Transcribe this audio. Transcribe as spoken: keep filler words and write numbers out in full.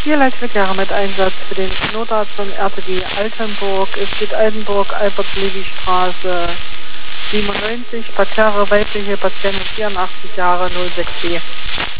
Leitverkehre mit Einsatz für den Notarzt von R T G Altenburg. Es geht Altenburg, Albert-Levi-Straße siebenundneunzig, Parterre, weibliche Patientin vierundachtzig Jahre, null sechs B.